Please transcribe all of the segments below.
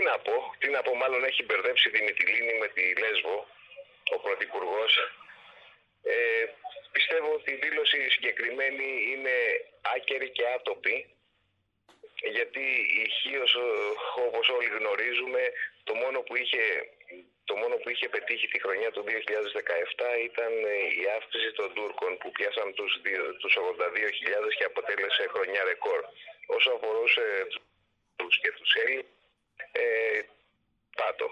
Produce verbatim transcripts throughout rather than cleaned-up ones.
να πω, τι να πω, μάλλον έχει μπερδέψει τη Μυτιλήνη με τη Λέσβο, ο Πρωθυπουργός. Ε, πιστεύω ότι η δήλωση συγκεκριμένη είναι άκερη και άτοπη, γιατί η Χίος, όπως όλοι γνωρίζουμε, το μόνο που είχε, το μόνο που είχε πετύχει τη χρονιά του δύο χιλιάδες δεκαεπτά ήταν η αύξηση των Τούρκων που πιάσαν τους, τους ογδόντα δύο χιλιάδες και αποτέλεσε χρονιά ρεκόρ. Όσο αφορούσε τους και τους Έλληνες, ε, πάτο.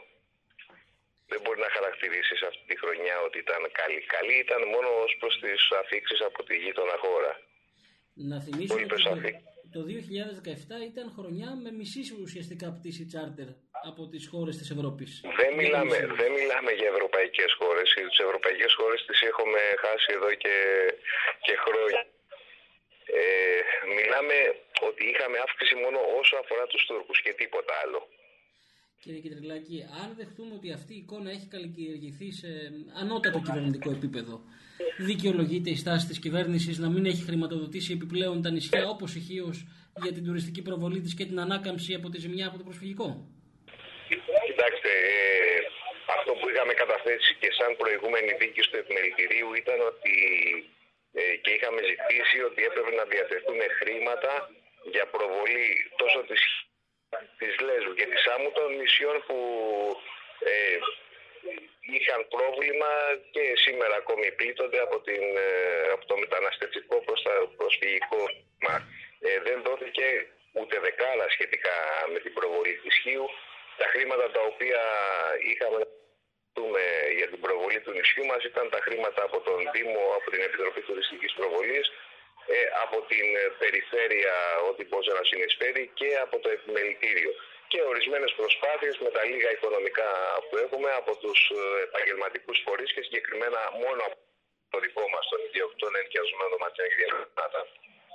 Δεν μπορεί να χαρακτηρίσεις αυτή τη χρονιά ότι ήταν καλή. Καλή ήταν μόνο ως προς τις αφήξεις από τη γείτονα χώρα. Να θυμίσω ότι το, το δύο χιλιάδες δεκαεπτά ήταν χρονιά με μισή ουσιαστικά πτήση τσάρτερ από τις χώρες της Ευρώπης. Δεν μιλάμε, δεν μιλάμε για ευρωπαϊκές χώρες. Τις ευρωπαϊκές χώρες τις έχουμε χάσει εδώ και, και χρόνια. Ε, μιλάμε ότι είχαμε αύξηση μόνο όσο αφορά τους Τούρκους και τίποτα άλλο. Κύριε Κεντριλάκη, αν δεχτούμε ότι αυτή η εικόνα έχει καλλιεργηθεί σε ανώτατο κυβερνητικό επίπεδο, δικαιολογείται η στάση της κυβέρνησης να μην έχει χρηματοδοτήσει επιπλέον τα νησιά όπως η Χίος για την τουριστική προβολή της και την ανάκαμψη από τη ζημιά από το προσφυγικό? Κοιτάξτε, ε, αυτό που είχαμε καταθέσει και σαν προηγούμενη δίκη του επιμελητηρίου ήταν ότι ε, και είχαμε ζητήσει ότι έπρεπε να διαθεθούν χρήματα για προβολή τόσο της της Λέσβου και της Σάμου, των νησιών που ε, είχαν πρόβλημα και σήμερα ακόμη πλήττονται από, την, ε, από το μεταναστευτικό προς τα προσφυγικό. Ε, δεν δόθηκε ούτε δεκάρα σχετικά με την προβολή της Χίου. Τα χρήματα τα οποία είχαμε για την προβολή του νησιού μας ήταν τα χρήματα από τον Δήμο, από την Επιτροπή Τουριστικής Προβολής, Ε, από την περιφέρεια ό,τι μπορούσε να συνεισφέρει και από το επιμελητήριο και ορισμένες προσπάθειες με τα λίγα οικονομικά που έχουμε από τους επαγγελματικούς φορείς και συγκεκριμένα μόνο από το δικό μας, τον ιδιοκτήτη ενοικιαζομένων δωματιών και διαμετρητών.